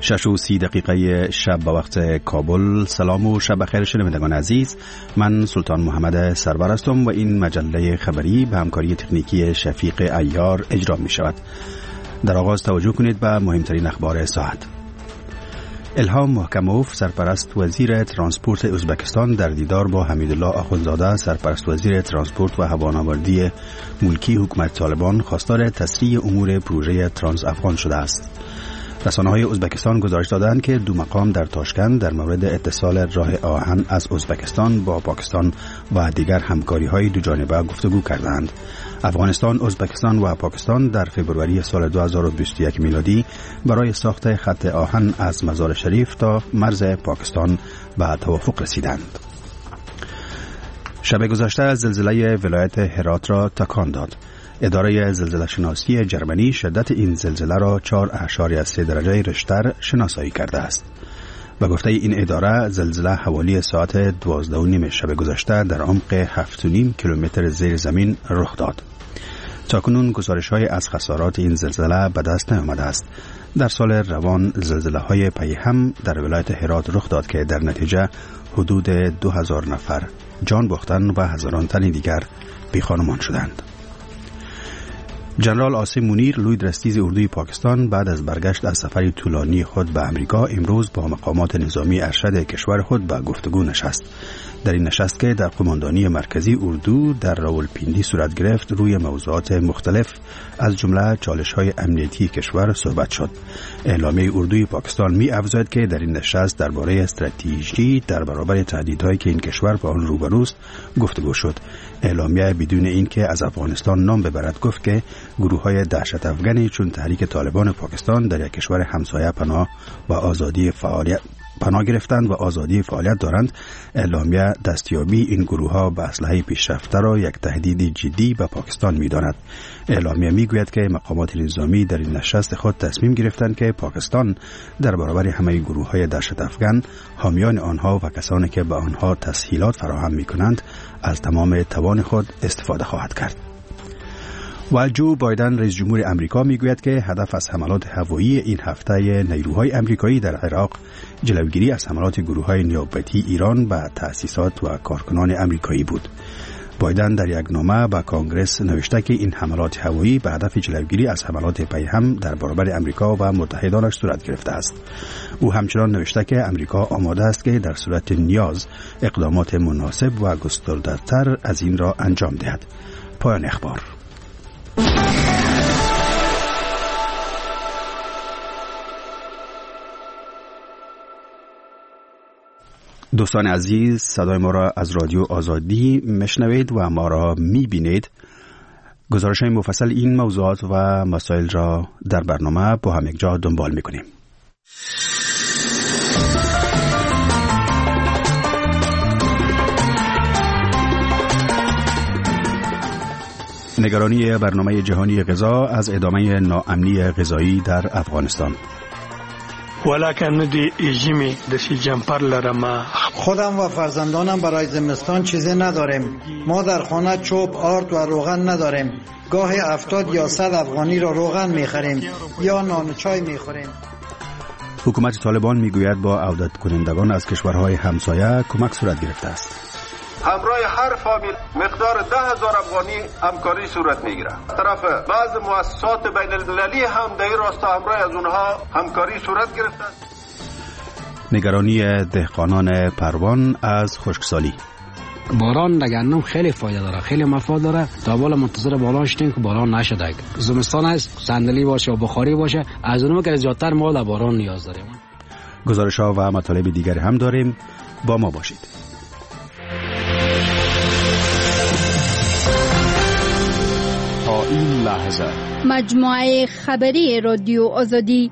6:30 شب به وقت کابل. سلام و شب بخیر شنوندگان عزیز. من سلطان محمد سرور هستم و این مجله خبری به همکاری تکنیکی شفیق عیار اجرا می شود. در آغاز توجه کنید به مهمترین اخبار ساعت. الهام محکموف سرپرست وزیر ترانسپورت ازبکستان در دیدار با حمیدالله آخوندزاده سرپرست وزیر ترانسپورت و هوانوردی ملکی حکومت طالبان خواستار تسریع امور پروژه ترانس افغان شده است. رسانه‌های ازبکستان گزارش دادند که دو مقام در تاشکند در مورد اتصال راه آهن از ازبکستان با پاکستان و دیگر همکاری‌های دوجانبه گفتگو کردند. افغانستان، ازبکستان و پاکستان در فوریه سال 2021 میلادی برای ساخت خط آهن از مزار شریف تا مرز پاکستان به توافق رسیدند. شب گذشته زلزله ولایت هرات را تکان داد. اداره زلزله شناسی جرمنی شدت این زلزله را 4.3 درجه ریشتر شناسایی کرده است. به گفته این اداره زلزله حوالی ساعت 12:30 شب گذشته در عمق 7.5 کیلومتر زیر زمین رخ داد. تاکنون گزارش‌های از خسارات این زلزله به دست نیامده است. در سال روان زلزله‌های پی هم در ولایت هرات رخ داد که در نتیجه حدود 2000 نفر جان باختند و هزاران تن دیگر بی‌خانمان شدند. جنرال عاصم منیر لویدرستیز اردوی پاکستان بعد از برگشت از سفری طولانی خود به امریکا امروز با مقامات نظامی ارشد کشور خود به گفتگو نشست. در این نشست که در قماندانی مرکزی اردو در راولپیندی صورت گرفت روی موضوعات مختلف از جمله چالش‌های امنیتی کشور صحبت شد. اعلامیه اردوی پاکستان می افزاید که در این نشست درباره استراتژی در برابر تهدیدهایی که این کشور با آن روبروست گفتگو شد. اعلامیه بدون اینکه از افغانستان نام ببرد گفت که گروه‌های دهشت افغانی چون تحریک طالبان پاکستان در یک کشور همسایه پناه گرفتند و آزادی فعالیت دارند. اعلامیه دستیابی این گروه‌ها به اسلحه پیشرفته را یک تهدید جدی به پاکستان می‌داند. اعلامیه می‌گوید که مقامات نظامی در این نشست خود تصمیم گرفتند که پاکستان در برابر همه گروه‌های دهشت افغان، حامیان آنها و کسانی که به آنها تسهیلات فراهم می‌کنند از تمام توان خود استفاده خواهد کرد. و جو بایدن رئیس جمهور امریکا میگوید که هدف از حملات هوایی این هفته نیروهای امریکایی در عراق جلوگیری از حملات گروه‌های نیابتی ایران به تأسیسات و کارکنان امریکایی بود. بایدن در یک نامه به کانگرس نوشته که این حملات هوایی به هدف جلوگیری از حملات پیهم در برابر امریکا و متحدانش صورت گرفته است. او همچنان نوشته که امریکا آماده است که در صورت نیاز اقدامات مناسب و گسترده‌تر از این را انجام دهد. پایان اخبار. دوستان عزیز، صدای ما را از رادیو آزادی میشنوید و ما را میبینید. گزارش‌های مفصل این موضوعات و مسائل را در برنامه با هم یک جا دنبال میکنیم. نگرانی برنامه جهانی غذا از ادامه ناامنی غذایی در افغانستان. ولکن دی ایجیمی دسی جمپر لرم. خودم و فرزندانم برای زمستان چیزی نداریم. ما در خانه چوب، آرد و روغن نداریم. گاهی 70 یا 100 افغانی را روغن میخریم یا نان و چای میخوریم. حکومت طالبان میگوید با عودت کنندگان از کشورهای همسایه کمک صورت گرفته است. همراه هر فامیل مقدار 10,000 افغانی همکاری صورت میگیره. طرف بعض مؤسسات بین المللی هم در این راستا همراه از اونها همکاری صورت گرفته. نگرانی دهقانان پروان از خشکسالی. باران در گندم خیلی فایده داره، خیلی مفاد داره. تا بالا منتظر باران شدیم که باران نشده. زمستان است، صندلی باشه و بخاری باشه، از اونم که زیادتر ما در باران نیاز داریم. گزارش‌ها و مطالب دیگر هم داریم، با ما باشید. تا این لحظه مجموعه خبری رادیو آزادی.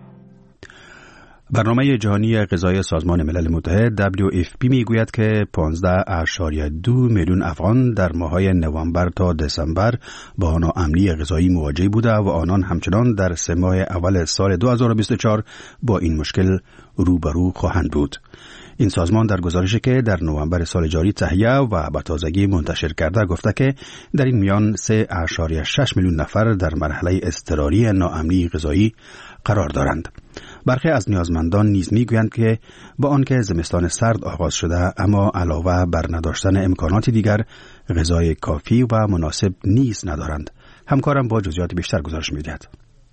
برنامه جهانی غذایی سازمان ملل متحد WFP میگوید که 15.2 میلیون افغان در ماه‌های نوامبر تا دسامبر با ناامنی غذایی مواجه بوده و آنان همچنان در 3 ماه اول سال 2024 با این مشکل روبرو خواهند بود. این سازمان در گزارشی که در نوامبر سال جاری تهیه و به تازگی منتشر کرده گفته که در این میان 3.6 میلیون نفر در مرحله اضطراری ناامنی غذایی قرار دارند. برخی از نیازمندان نیز میگویند که با آنکه زمستان سرد آغاز شده اما علاوه بر نداشتن امکانات دیگر غذای کافی و مناسب نیز ندارند. همکارم با جزئیات بیشتر گزارش می‌دهد.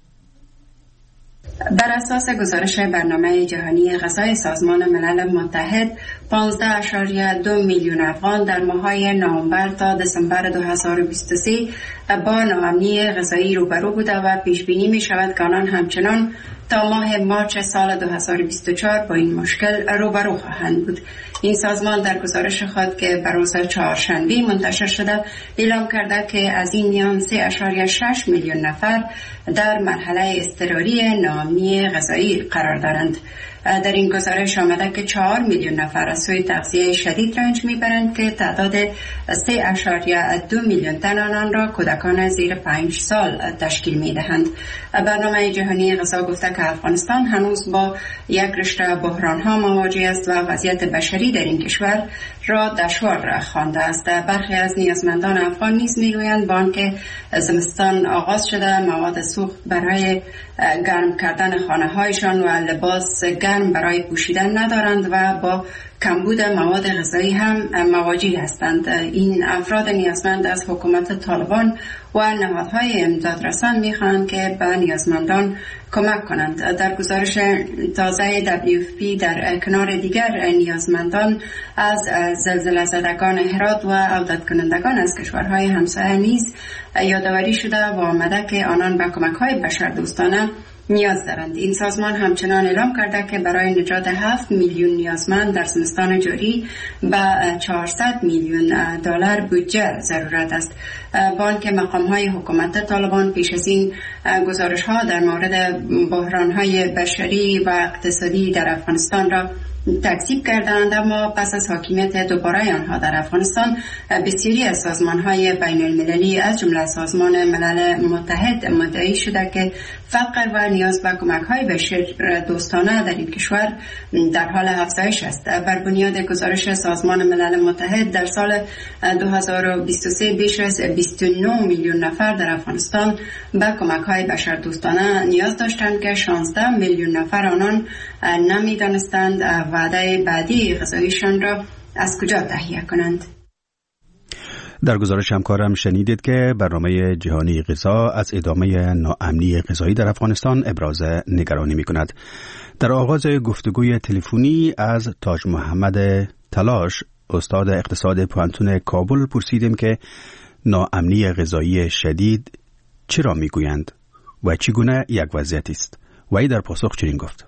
بر اساس گزارش برنامه جهانی غذای سازمان ملل متحد 15.2 میلیون افغان در ماه‌های نوامبر تا دسامبر 2023 با ناامنی غذایی روبرو بوده و پیش بینی می شود که آنان همچنان تا ماه مارچ سال 2024 با این مشکل روبرو خواهند بود. این سازمان در گزارش خود که بر روز چهارشنبه منتشر شده اعلام کرده که از این میان 3.6 میلیون نفر در مرحله اضطراری ناامنی غذایی قرار دارند. در این گزارش آمده که 4 میلیون نفر از سوی تغذیه شدید رنج میبرند که تعداد 3.2 میلیون تن آنان را کودکان زیر 5 سال تشکیل میدهند. برنامه جهانی غذا گفته که افغانستان هنوز با یک رشته بحران‌ها مواجه است و وضعیت بشری در این کشور را دشوار خوانده است. برخی از نیازمندان افغان نیز میگویند با آنکه زمستان آغاز شده مواد سوخت برای گرم کردن خانه‌هایشان و لباس گرم برای پوشیدن ندارند و با کمبود مواد غذایی هم مواجه هستند. این افراد نیازمند از حکومت طالبان و نهادهای امدادرسان می‌خواهند که به نیازمندان کمک کنند. در گزارش تازه WFP در کنار دیگر نیازمندان از زلزله زدگان هرات و عودت کنندگان از کشورهای همسایه نیز یادآوری شده و آمده که آنان به کمک‌های بشردوستانه نیاز دارند. این سازمان همچنان اعلام کرده که برای نجات 7 میلیون نیازمند در زمستان جاری به 400 میلیون دلار بودجه ضرورت است. با آنکه مقام‌های حکومت طالبان پیش از این گزارش‌ها در مورد بحران‌های بشری و اقتصادی در افغانستان را تکذیب کردند، اما پس از حاکمیت دوباره آنها در افغانستان بسیاری از سازمان‌های بین المللی از جمله سازمان ملل متحد مدعی شده که فقر و نیاز به کمک‌های بشر دوستانه در این کشور در حال افزایش است. بر بنیاد گزارش سازمان ملل متحد در سال 2023 بیش از 29 میلیون نفر در افغانستان به کمک‌های بشر دوستانه نیاز داشتند که 16 میلیون نفر آنان نمی‌دانستند وعده بعدی غذایشان را از کجا تهیه کنند. در گزارش همکارم شنیدید که برنامه جهانی غذا از ادامه ناامنی غذایی در افغانستان ابراز نگرانی می‌کند. در آغاز گفتگوی تلفنی از تاج محمد تلاش، استاد اقتصاد پوهنتون کابل، پرسیدیم که ناامنی غذایی شدید چرا میگویند و چگونه یک وضعیت است. وی در پاسخ چنین گفت: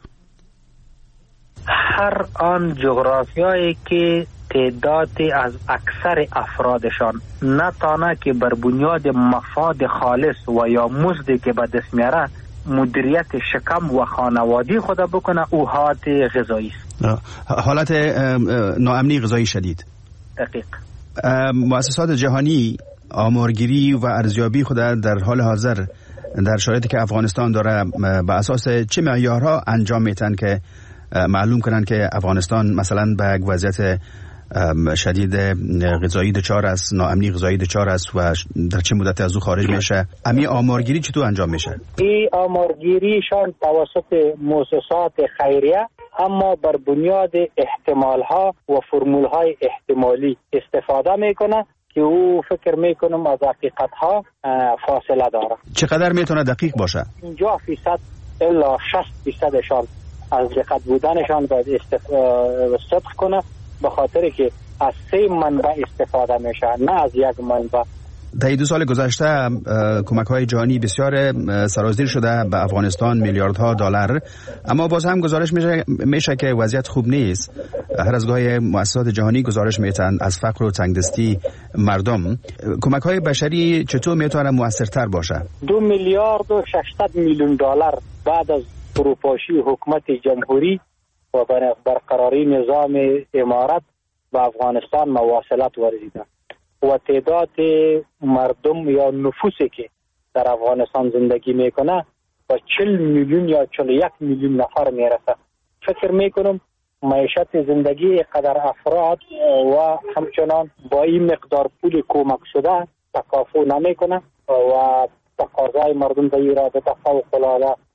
هر آن جغرافیایی که تعدادی از اکثر افرادشان نتانه که بر بنیاد مفاد خالص و یا مزدی که به دست میاره مدیریت شکم و خانوادی خود بکنه، او حالت غذایی است. حالت ناامنی غذایی شدید. دقیق. مؤسسات جهانی آمارگیری و ارزیابی خود در حال حاضر در شرایطی که افغانستان داره به اساس چه معیارها انجام میتن که معلوم کنن که افغانستان مثلا به یک وضعیت شدید غذایی دچار است، ناامنی غذایی دچار است و در چه مدتی از او خارج میشه؟ امی آمارگیری چطور انجام میشه؟ این آمارگیریشان توسط مؤسسات خیریه، اما بر بنیاد احتمال ها و فرمول های احتمالی استفاده میکنه که او فکر میکنم از حقیقت ها فاصله داره. چقدر میتونه دقیق باشه؟ 50% الا 60%شان از دقت بودنشان باید صدق کنه، به خاطر که از 3 منبع استفاده میشه، نه از یک منبع. در 2 سال گذشته کمک‌های جهانی بسیار سرازیر شده به افغانستان، میلیاردها دلار، اما باز هم گزارش میشه که وضعیت خوب نیست. هر از گاهی مؤسسات جهانی گزارش میتن از فقر و تنگدستی مردم. کمک‌های بشری چطور میتونه موثرتر باشه؟ 2 میلیارد و 600 میلیون دلار بعد از فروپاشی حکومت جمهوری و برقراری نظام امارت به افغانستان مواصلت ورزیده و تعداد مردم یا نفوسی که در افغانستان زندگی میکنه و 40 میلیون یا 41 میلیون نفر میرسه. فکر میکنم معیشت زندگی قدر افراد و همچنان با این مقدار پول کمک شده تکافؤ نمیکنه و تقاضای مردم به ایراد فوق العاده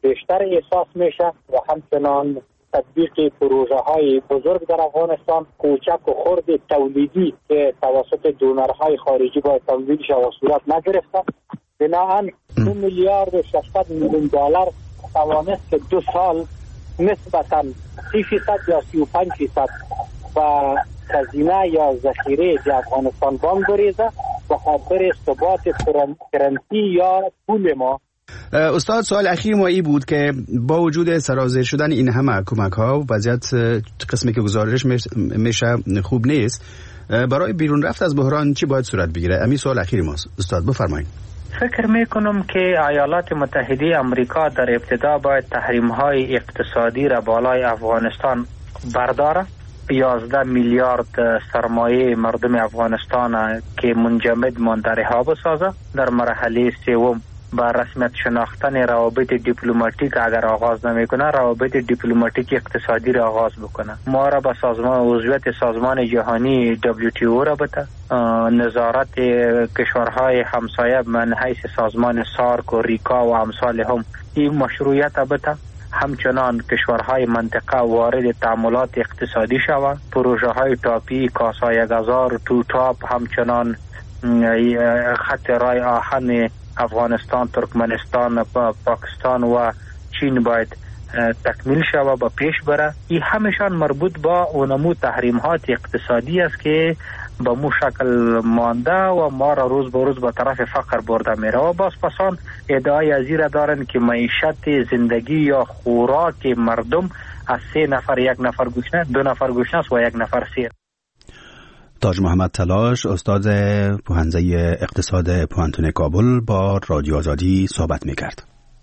بیشتر احساس میشه و همچنان تطبیق پروژه های بزرگ در افغانستان، کوچک و خرد تولیدی که توسط دونرهای خارجی باید تمویل شود و صورت نگرفته. بنابراین 2 میلیارد و 600 میلیون دلار توانست که 2 سال نسبتاً 30% یا 35% و خزینه یا ذخیره در افغانستان بانک بریزه و خاطر ثبات کرنسی یا پول ما. استاد، سوال اخیر ما ای بود که با وجود سرازیر شدن این همه کمک ها وضعیت قسمی که گزارش میشه خوب نیست، برای بیرون رفت از بحران چی باید صورت بگیره؟ همین سوال اخیر ماست. استاد بفرمایید. فکر میکنم که ایالات متحده آمریکا در ابتدا باید تحریم‌های اقتصادی را بالای افغانستان برداره. 11 میلیارد سرمایه مردم افغانستان که منجمد مانده رها بسازه. در مرحله سوم با رسمیت شناختن روابط دیپلماتیک اگر آغاز نمیکنه، روابط دیپلماتیک اقتصادی را آغاز بکنه. ما را به عضویت سازمان جهانی WTO را بده، نظارت کشورهای همسایه من حیث سازمان سارک و ریکا و امثال هم این مشروعیت بده. همچنان کشورهای منطقه وارد تعاملات اقتصادی شود. پروژه های تاپی کاسای گازار تو تاپ همچنان خط رای آهن افغانستان، ترکمنستان، پاکستان و چین باید تکمیل شود و پیش بره. این همشان مربوط با اونمو تحریمات اقتصادی است که به مو شکل مانده و ما را روز به روز به طرف فقر برده میره و باز پسان ادعای ازیره دارن که معیشت زندگی یا خوراک مردم از 3 نفر 1 نفر گوشنه، 2 نفر گوشنه و 1 نفر سیر. تاج محمد تلاش، استاد پوهنځی اقتصاد پوهنتون کابل با رادیو آزادی صحبت میکرد.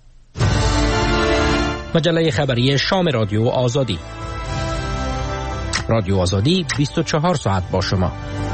مجله خبری شام رادیو آزادی. رادیو آزادی 24 ساعت با شما.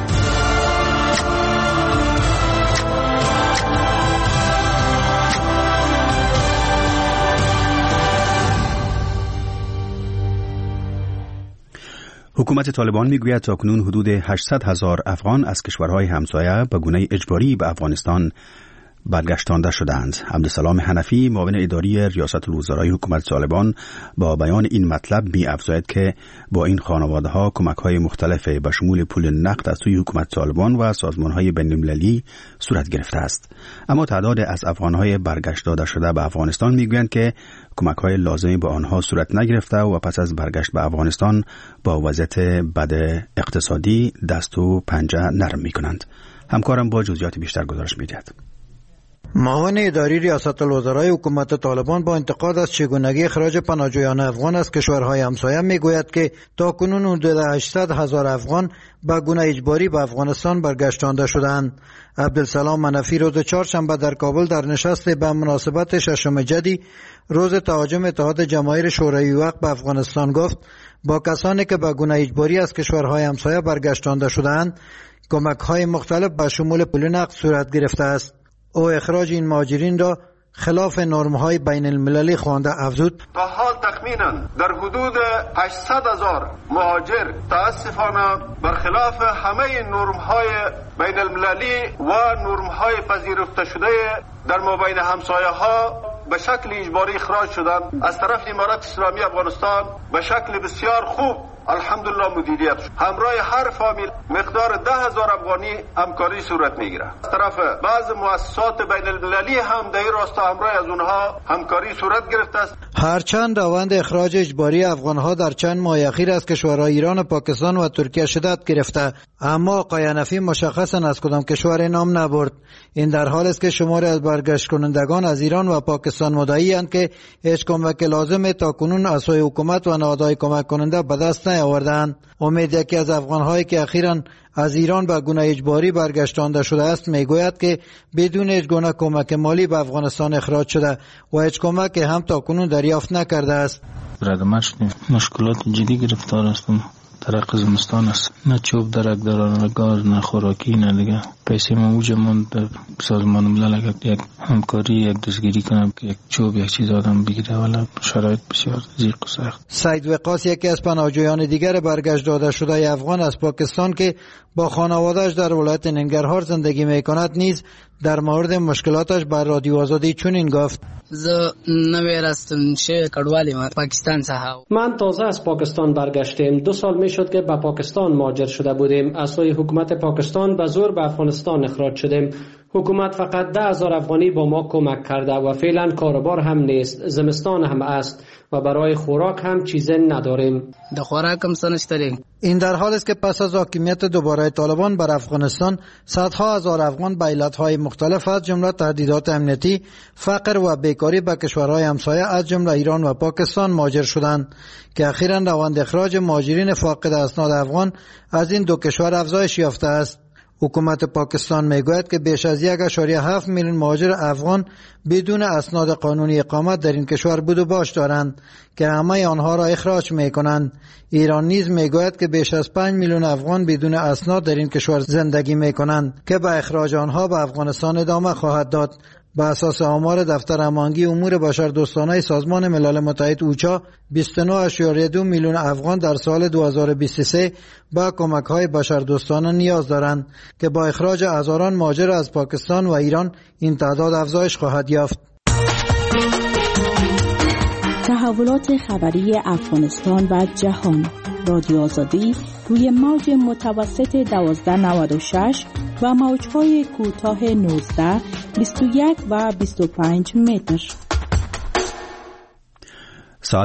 حکومت طالبان میگوید تاکنون حدود 800,000 افغان از کشورهای همسایه به گونه اجباری به افغانستان برگشتانده شدند. عبدالسلام حنفی، معاون اداری ریاست الوزرای حکومت طالبان، با بیان این مطلب می‌افزاید که با این خانواده‌ها کمک‌های مختلف به شمول پول نقد از سوی حکومت طالبان و سازمان‌های بین‌المللی صورت گرفته است. اما تعداد از افغان‌های برگشت داده شده به افغانستان می‌گویند که کمک‌های لازمی به آنها صورت نگرفته و پس از برگشت به افغانستان با وضعیت بد اقتصادی دست و پنجه نرم می‌کنند. همکارم با جزئیات بیشتر گزارش می‌دهد. معاون اداری ریاست الوزرای حکومت طالبان با انتقاد از چگونگی اخراج پناهجویان افغان از کشورهای همسایه میگوید که تاکنون حدود 800,000 افغان به گونه اجباری به افغانستان برگشتانده شدند. عبدالسلام منفی روز چهارشنبه در کابل در نشست به مناسبت 6 جدی روز تهاجم اتحاد جماهیر شوروی وقت به افغانستان گفت با کسانی که به گونه اجباری از کشورهای همسایه برگشتانده شدند کمک‌های مختلف به شمول پول نقد صورت گرفته است. او اخراج این مهاجرین را خلاف نرم‌های بین المللی خوانده افزود تا حال تخمینا در حدود 800,000 مهاجر تاسفانه برخلاف همه نرم‌های بین المللی و نرم‌های پذیرفته شده در مابین همسایه‌ها به شکل اجباری اخراج شدند. از طرف امارات اسلامی افغانستان به شکل بسیار خوب الحمدلله مدیریت شد. همراه هر فامیل مقدار 10,000 افغانی همکاری صورت میگیره. از طرف بعض مؤسسات بین المللی هم در این راستا همراه از اونها همکاری صورت گرفته است. هرچند روند اخراج اجباری افغانها در چند ماه اخیر از کشورهای ایران و پاکستان و ترکیه شدت گرفته، اما آقای حنفی مشخصا از کدام کشور نام نبرد. این در حال است که شماری از برگشت کنندگان از ایران و پاکستان مدعی‌اند که هیچ کمک لازم تاکنون از سوی حکومت و نهادهای کمک کننده به دست نیاوردند. امید یکی از افغان‌هایی که اخیراً از ایران به گونه اجباری برگشتانده شده است میگوید که بدون هیچ گونه کمک مالی به افغانستان اخراج شده و هیچ کمک هم تاکنون دریافت نکرده است. مشکلات جدی گرفتار هستم. درک زمستان است، نه چوب درک دارن، نه گاز، نه خوراکی، نه دیگه پیسه موجه من در سازمان ملل اگر یک همکاری یک دستگیری کنم که یک چوب یک چیز آدم بگیره، ولی شرایط بسیار ضیق و سخت. سید وقاص یکی از پناهجویان دیگر برگشت داده شده افغان از پاکستان که با خانواده‌اش در ولایت ننگرهار زندگی می‌کند نیز در مورد مشکلاتش بر رادیو آزادی چنین گفت: زه نوی راستم شه کډوالی ما پاکستان څخه. من تازه از پاکستان برگشتم. 2 سال می شد که به پاکستان مهاجر شده بودیم. از سوی حکومت پاکستان به زور به افغانستان اخراج شدیم. حکومت فقط 10,000 افغانی با ما کمک کرده و فعلا کاروبار هم نیست. زمستان هم است و برای خوراک هم چیزی نداریم. د خوراک هم سنشتریم. این در حال است که پس از حاکمیت دوباره طالبان بر افغانستان صدها هزار افغان به علتهای مختلف از جمله تهدیدات امنیتی، فقر و بیکاری به کشورهای همسایه از جمله ایران و پاکستان مهاجر شدند که اخیراً روند اخراج مهاجرین فاقد اسناد افغان از این 2 کشور افزایش یافته است. حکومت پاکستان میگوید که بیش از 1.7 میلیون مهاجر افغان بدون اسناد قانونی اقامت در این کشور بود و باش دارند که همه آنها را اخراج میکنند. ایران نیز میگوید که بیش از 5 میلیون افغان بدون اسناد در این کشور زندگی میکنند که به اخراج آنها به افغانستان ادامه خواهد داد. به اساس آمار دفتر هماهنگی امور بشردوستانه سازمان ملل متحد اوچا 29.2 میلیون افغان در سال 2023 به کمک‌های بشردوستانه نیاز دارند که با اخراج هزاران مهاجر از پاکستان و ایران این تعداد افزایش خواهد یافت. تحولات خبری افغانستان و جهان. رادیو آزادی روی موج متوسط 1296 و موج‌های کوتاه 19، 21 و 25 متر. ساعت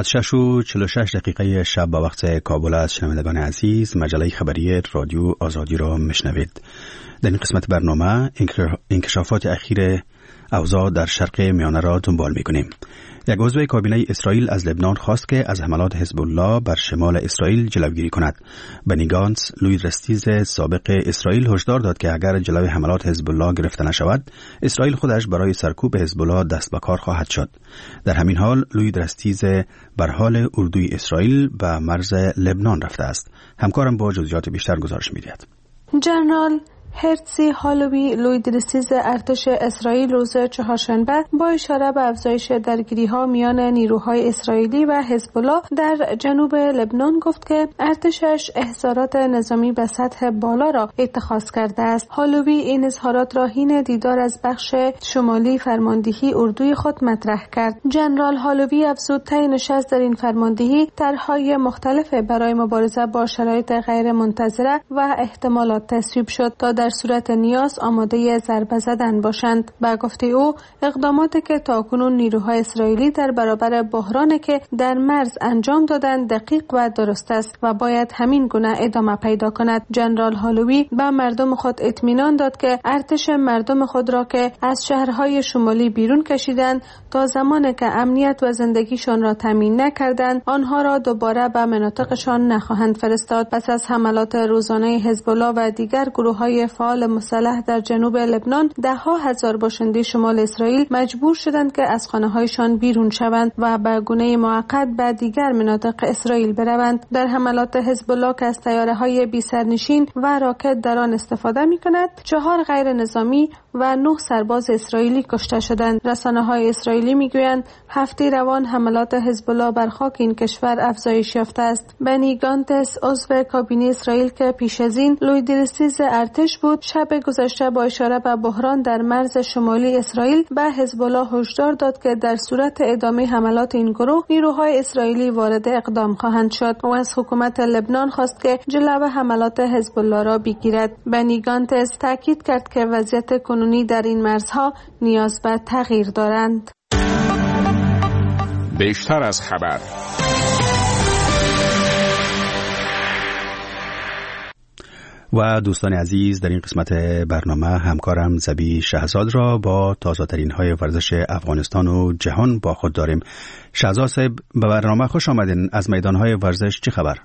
6:46 شب به وقت کابل است. شنوندگان عزیز، مجله خبری رادیو آزادی را میشنوید. در این قسمت برنامه انکشافات اخیر اوضاع در شرق میانه را دنبال می‌کنیم. یک عضو کابینه اسرائیل از لبنان خواست که از حملات حزب الله بر شمال اسرائیل جلوگیری کند. بنی گانتس، لوید رستیز سابق اسرائیل، هشدار داد که اگر جلوی حملات حزب الله گرفته نشود، اسرائیل خودش برای سرکوب حزب الله دست به کار خواهد شد. در همین حال لوید رستیز بر حال اردوی اسرائیل به مرز لبنان رفته است. همکارم با جزئیات بیشتر گزارش می‌دهد. جنرال هرتزی هالوی، لوید رستیز ارتش اسرائیل، روز چهارشنبه با اشاره به افزایش درگیری‌ها میان نیروهای اسرائیلی و حزب الله در جنوب لبنان گفت که ارتشش احضارات نظامی به سطح بالا را اتخاذ کرده است. هالوی این اظهارات را حین دیدار از بخش شمالی فرماندهی اردوی خود مطرح کرد. جنرال هالوی افزود طی نشست در این فرماندهی طرح‌های مختلف برای مبارزه با شرایط غیر منتظره و احتمالات تصویب شد تا در صورت نیاز آماده ضربه زدن باشند. با گفته او، اقداماتی که تاکنون نیروهای اسرائیلی در برابر بحرانی که در مرز انجام دادند دقیق و درست است و باید همین گونه ادامه پیدا کند. جنرال هالوی به مردم خود اطمینان داد که ارتش مردم خود را که از شهرهای شمالی بیرون کشیدند تا زمانی که امنیت و زندگیشان را تامین نکردند آنها را دوباره به مناطقشان نخواهند فرستاد. پس از حملات روزانه حزب الله و دیگر گروه‌های فعال مسلح در جنوب لبنان، 10,000 باشنده شمال اسرائیل مجبور شدند که از خانه‌هایشان بیرون شوند و به گونه موقت به دیگر مناطق اسرائیل بروند. در حملات حزب الله که از طیاره‌های بی سرنشین و راکت در آن استفاده می‌کند، 4 غیر نظامی و 9 سرباز اسرائیلی کشته شدند. رسانه‌های اسرائیلی می‌گویند هفته روان حملات حزب الله بر خاک این کشور افزایش یافته است. بنی گانتس، عضو کابینه اسرائیل که پیش از این لوید رستیز ارتش بود، شب گذشته با اشاره به بحران در مرز شمالی اسرائیل به حزب الله هشدار داد که در صورت ادامه حملات این گروه نیروهای اسرائیلی وارد اقدام خواهند شد و از حکومت لبنان خواست که جلو حملات حزب الله را بگیرد. بنی گانتس تاکید کرد که وضعیت کنونی در این مرزها نیاز به تغییر دارند. بیشتر از خبر. و دوستان عزیز، در این قسمت برنامه همکارم زبی شهزاد را با تازه‌ترین های ورزش افغانستان و جهان با خود داریم. شهزاد صاحب، به برنامه خوش آمدین. از میدان‌های ورزش چه خبر؟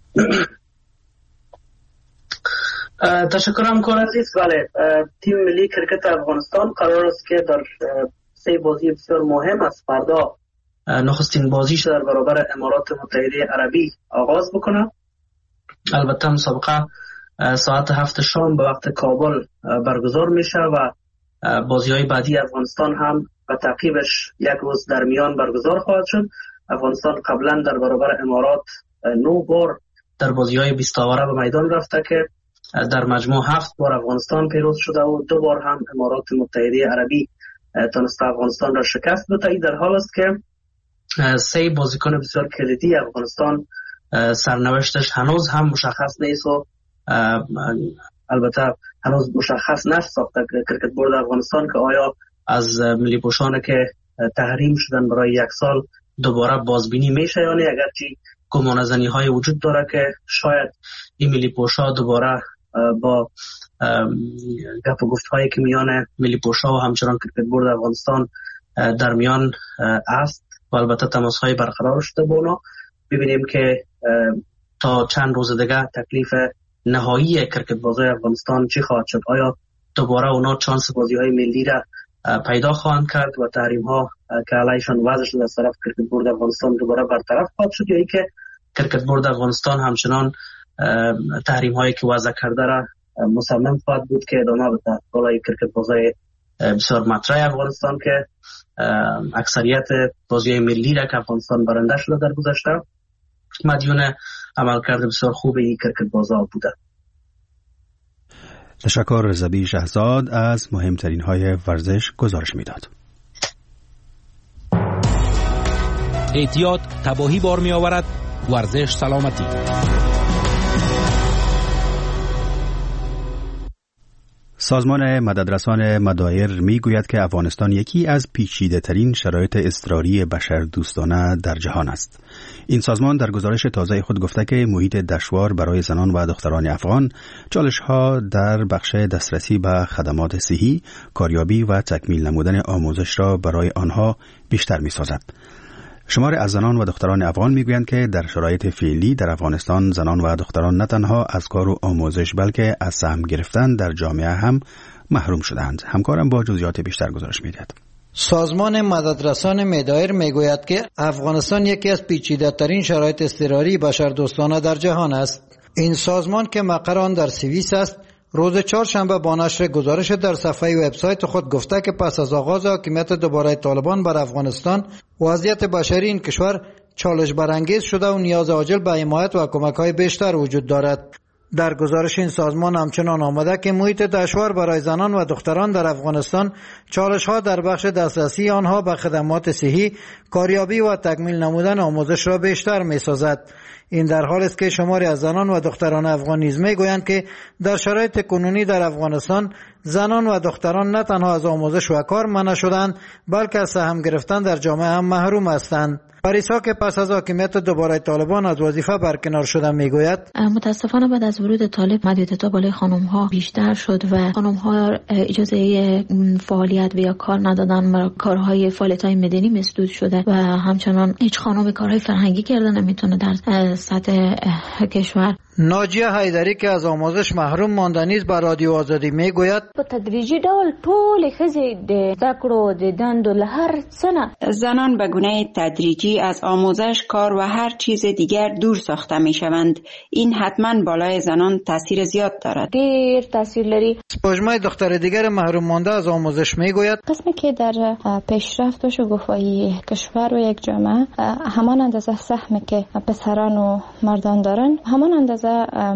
تشکر همکار عزیز. بله، تیم ملی کرکت افغانستان قرار است که در 3 بازی بسیار مهم از فردا نخستین بازیش در برابر امارات متحده عربی آغاز بکنه. البته مسابقه ساعت 7 شام به وقت کابل برگزار میشه و بازی‌های بعدی افغانستان هم به تعقیبش 1 روز در میان برگزار خواهد شد. افغانستان قبلا در برابر امارات 9 بار در بازی‌های 20 آوره به میدان رفته که در مجموع 7 بار افغانستان پیروز شده و 2 بار هم امارات متحده عربی تونسته افغانستان را شکست بده. این در حال است که 3 بازیکن بسیار کلیدی افغانستان سرنوشتش هنوز هم مشخص نیست و البته هنوز مشخص نساخته کرکت بورد افغانستان که آیا از ملی پوشان که تحریم شدن برای 1 سال دوباره بازبینی میشه یا نه، اگرچه گمانه‌زنی های وجود داره که شاید این ملی پوشا دوباره با گپ و گفت هایی که میان ملی پوشا و همچنان کرکت بورد افغانستان در میان است و البته تماس های برقرار شده با اونا، ببینیم که تا چند روز دیگه تکلیف نهایی کرکت بازی افغانستان چی خواهد شد. آیا دوباره اونا چانس بازی های ملی را پیدا خواهند کرد و تحریم ها که علیشان وضع شده از طرف کرکت بورد افغانستان دوباره برطرف خواهد شد، یا ای که کرکت بورد افغانستان همچنان تحریم هایی که وضع کرده را مصمم خواهد بود که ادامه بده. بالای کرکت بازی بسیار مطرح افغانستان که اکثریت بازی ملی را که افغانستان برنده شده در گذشته مدیون عملکرد بسیار خوب این کرکت بازا بوده. تشکر. رضوی شهزاد از مهمترین های ورزش گزارش میداد. احتیاط تباهی بار می آورد، ورزش سلامتی. سازمان مددرسان مدایر می گوید که افغانستان یکی از پیچیده ترین شرایط اضطراری بشردوستانه در جهان است. این سازمان در گزارش تازه خود گفته که محیط دشوار برای زنان و دختران افغان چالش ها در بخش دسترسی به خدمات صحی، کاریابی و تکمیل نمودن آموزش را برای آنها بیشتر می سازد. شمار از زنان و دختران افغان میگویند که در شرایط فعلی در افغانستان زنان و دختران نه تنها از کار و آموزش بلکه از سهم گرفتن در جامعه هم محروم شدند. همکارم با جزئیات بیشتر گزارش می‌دهد. سازمان مددرسان مدایر میگوید که افغانستان یکی از پیچیده‌ترین شرایط اضطراری بشردوستانه در جهان است. این سازمان که مقر آن در سوئیس است، روز چهارشنبه با نشر گزارش در صفحه وبسایت خود گفته که پس از آغاز حاکمیت دوباره طالبان بر افغانستان، وضعیت بشری این کشور چالش برانگیز شده و نیاز عاجل به حمایت و کمک‌های بیشتر وجود دارد. در گزارش این سازمان همچنان آمده که محیط دشوار برای زنان و دختران در افغانستان چالش‌ها در بخش دسترسی آنها به خدمات صحی، کاریابی و تکمیل نمودن آموزش را بیشتر می‌سازد. این در حال است که شماری از زنان و دختران افغان نیز میگویند که در شرایط کنونی در افغانستان زنان و دختران نه تنها از آموزش و کار منع شدند بلکه از سهم گرفتن در جامعه هم محروم هستند. پاریسا که پس از حاکمیت دوباره طالبان از وظیفه برکنار شدن میگوید متاسفانه بعد از ورود طالب محدودیت بالای خانم ها بیشتر شد و خانم ها اجازه فعالیت و یا کار ندادن و کارهای فعالیت های مدنی مسدود شده و همچنان هیچ خانم کارهای فرهنگی کردن نمیتونه در سطح کشور. ناجیه حیدری که از آموزش محروم مانده نیز به رادیو آزادی میگوید په تدریجی ډول ټول ښځې د زده کړو د دندو له هر څه نه زنان به گونه تدریجی از آموزش، کار و هر چیز دیگر دور ساخته میشوند. این حتما بالای زنان تاثیر زیاد دارد. ډیر تاثیر لري. سپوږمۍ دختر دیگر محروم مانده از آموزش میگوید قسمی که در پیشرفت و شکوفایی کشور و یک جامعه همان اندازه سهمی که پسران و مردان دارند، همان اندازه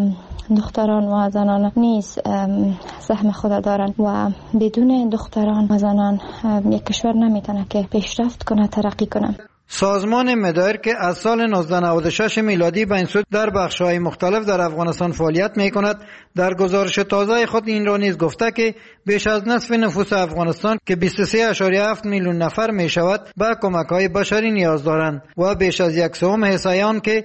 دختران و زنان نیز سهم خود دارند و بدون دختران و زنان یک کشور نمیتونه که پیشرفت کنه، ترقی کنه. سازمان مدایر که از سال 1996 میلادی به این سو در بخش‌های مختلف در افغانستان فعالیت می‌کند، در گزارش تازه خود این را نیز گفته که بیش از نصف نفوس افغانستان که 23.7 میلیون نفر می‌شود به کمک‌های بشری نیاز دارند و بیش از 1/3 حصه آن که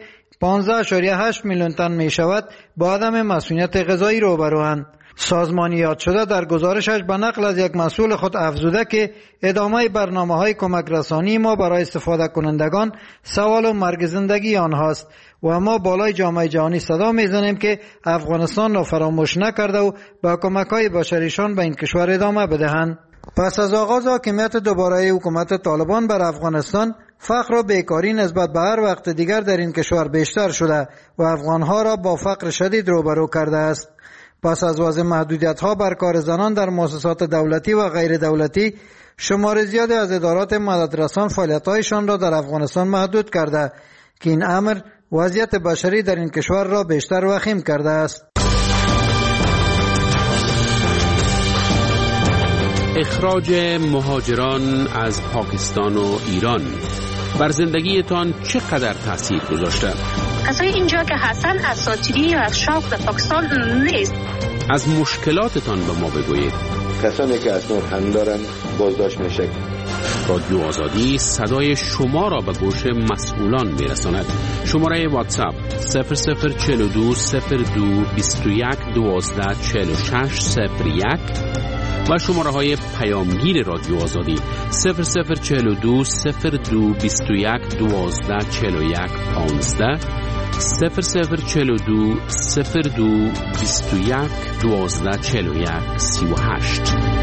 15.8 میلیون تن می شود با عدم مسئولیت غذایی روبروند. سازمان یاد شده در گزارشش به نقل از یک مسئول خود افزوده که ادامه برنامه‌های کمک رسانی ما برای استفاده کنندگان سوال و مرگ زندگی آنهاست و ما بالای جامعه جهانی صدا میزنیم که افغانستان را فراموش نکرده و با کمک‌های بشریشان به این کشور ادامه بدهند. پس از آغاز حاکمیت دوباره حکومت طالبان بر افغانستان، فقر و بیکاری نسبت به هر وقت دیگر در این کشور بیشتر شده و افغانها را با فقر شدید روبرو کرده است. پس از وضع محدودیت‌ها بر کار زنان در مؤسسات دولتی و غیر دولتی، شمار زیادی از ادارات مددرسان فعالیت‌هایشان را در افغانستان محدود کرده که این امر وضعیت بشری در این کشور را بیشتر وخیم کرده است. اخراج مهاجران از پاکستان و ایران بر زندگیتان چقدر تأثیر گذاشته؟ کسایی اینجا که هستن اساطیری یا از شوق در پاکستان نیست. از مشکلاتتان به ما بگویید. کسانی که اسناد هم دارن بازداشت میشه. رادیو آزادی صدای شما را به گوش مسئولان میرساند. شماره واتساپ 0042 02 21 12 46 01 و شماره های پیامگیر رادیو آزادی 0042 02 21 12 41 15 0042 02 21 12 41 38.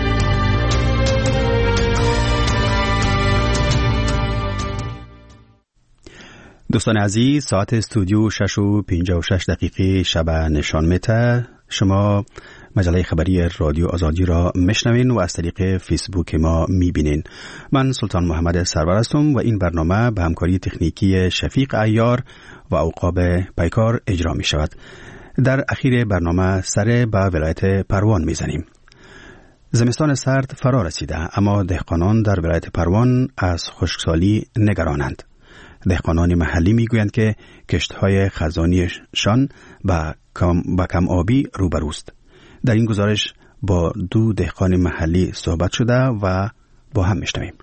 دوستان عزیز، ساعت استودیو 6:56 شب نشان میده. شما مجله خبری رادیو آزادی را میشنوین و از طریق فیسبوک ما میبینین. من سلطان محمد سرور هستم و این برنامه به همکاری تکنیکی شفیق عیار و عقاب پیکار اجرا می شود. در اخیر برنامه سر به ولایت پروان میزنیم. زمستان سرد فرا رسیده، اما دهقانان در ولایت پروان از خشکسالی نگرانند. دهقانان محلی میگویند که کشت‌های خزانیشان با کم آبی روبروست. در این گزارش با دو دهقان محلی صحبت شده و با هم میشنویم.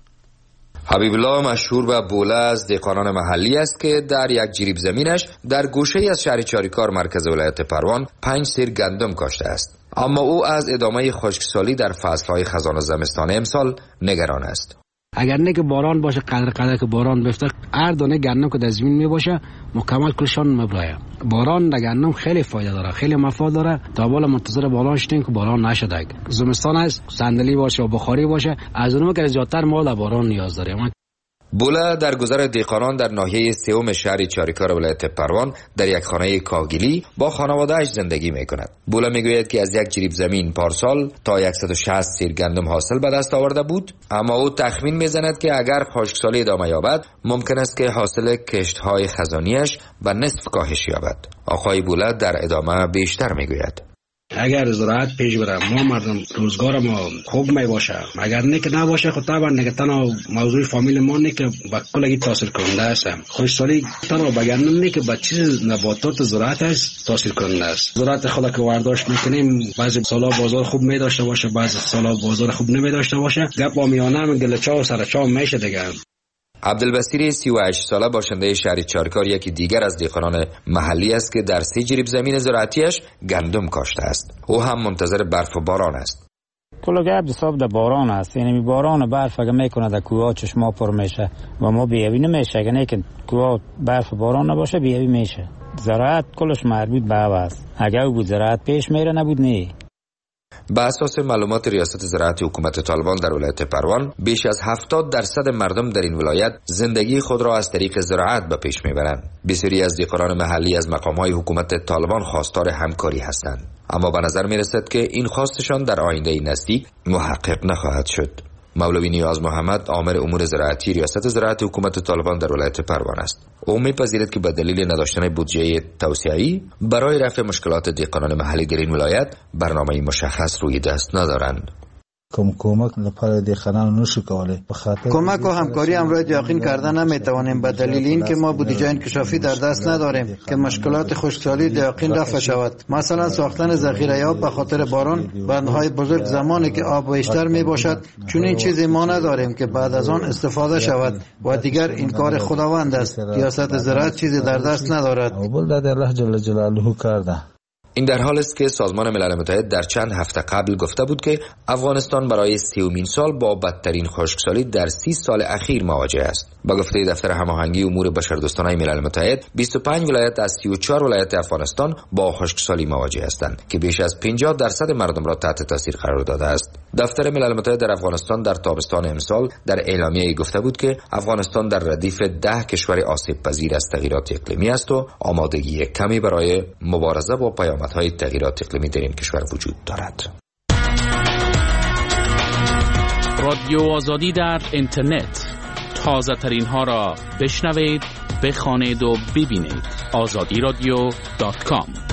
حبیب الله مشهور به بوله از دهقانان محلی است که در یک جریب زمینش در گوشه‌ای از شهر چاریکار مرکز ولایت پروان 5 سیر گندم کاشته است. اما او از ادامه خشکسالی در فصل‌های خزان و زمستان امسال نگران است. اگر نه که باران باشه، قدر که باران بفته، هر دانه گندم که در زمین می باشه مکمل کلشان مبرایه. باران در گندم خیلی فایده داره، خیلی مفاد داره. تا بالا منتظر باران شدیم که باران نشده. زمستان است، صندلی باشه و بخاری باشه، از اونم که زیادتر ما در باران نیاز داریم. بوله در گذر دهقانان در ناحیه سوم شهر چاریکار ولایت پروان در یک خانه کاهگلی با خانواده‌اش زندگی می‌کند. بوله میگوید که از یک جریب زمین پارسال تا 160 سیر گندم حاصل به دست آورده بود، اما او تخمین میزند که اگر خشکسالی ادامه یابد ممکن است که حاصل کشت‌های خزانیش به نصف کاهش یابد. آقای بوله در ادامه بیشتر میگوید: اگر زراعت پیش بره، ما مردم روزگار ما خوب می باشه. اگر نه که نباشه، خب طبعا نه که تنها موضوع فامیل ما نه که با کلگی تاثیر کننده است. خشکسالی تنها بگردن نه که با چیز نباتات زراعت است تاثیر کننده است. زراعت خدا که وارداشت میکنیم، بعضی سالا بازار خوب می داشته باشه، بعضی سالا بازار خوب نمی داشته باشه. گپ با میانه گلچا و سرچا میشه دیگه. عبدالبصیر 38 ساله باشنده شهر چاریکار یکی دیگر از دهقانان محلی است که در 3 جریب زمین زراعتیش گندم کاشته است. او هم منتظر برف و باران است. کل گپ حساب در باران است. یعنی باران و برف اگه میکنه در کوه چشما پر میشه و ما بیابی نمیشه. اگه نه که کوه برف و باران نباشه بیابی میشه. زراعت کلش مربوط به هوا است. اگه بود زراعت پیش میره، نبود نه. به اساس معلومات ریاست زراعت حکومت طالبان در ولایت پروان، بیش از 70% مردم در این ولایت زندگی خود را از طریق زراعت به پیش میبرند. بسیاری از دهقانان محلی از مقام‌های حکومت طالبان خواستار همکاری هستند، اما به نظر میرسد که این خواستشان در آینده نزدیک محقق نخواهد شد. مولوی نیاز محمد آمر امور زراعتی ریاست زراعت حکومت طالبان در ولایت پروان است. او می‌پذیرد که به دلیل نداشتن بودجه توسعه‌ای برای رفع مشکلات دهقانان محلی در این ولایت برنامه‌ای مشخص روی دست ندارند. کمک لپاره دهقانان نشو کوله. کمک و همکاری امروز یقین کردن نمیتوانیم به دلیل اینکه ما بودجه انکشافی در دست نداریم که مشکلات خشکسالی یقین رفع شود. مثلا ساختن ذخیره آب به خاطر باران، بندهای بزرگ زمانی که آب بیشتر می باشد، چون این چیزی ما نداریم که بعد از آن استفاده شود و دیگر این کار خداوند است. ریاست زراعت چیزی در دست ندارد. الله جل جلاله کرده. این در حال است که سازمان ملل متحد در چند هفته قبل گفته بود که افغانستان برای 30مین سال با بدترین خشکسالی در 30 سال اخیر مواجه است. با گفته دفتر هماهنگی امور بشردوستانه ملل متحد، 25 ولایت از 34 ولایت افغانستان با خشکسالی مواجه هستند که بیش از 50% مردم را تحت تاثیر قرار داده است. دفتر ملل متحد در افغانستان در تابستان امسال در اعلامیه‌ای گفته بود که افغانستان در ردیف 10 کشور آسیب پذیر از تغییرات اقلیمی است و آمادگی کمی برای مبارزه با پیامدهای تغییرات اقلیمی در این کشور وجود دارد. رادیو آزادی در اینترنت، تازه ترین ها را بشنوید، بخوانید و ببینید. azadiradyo.com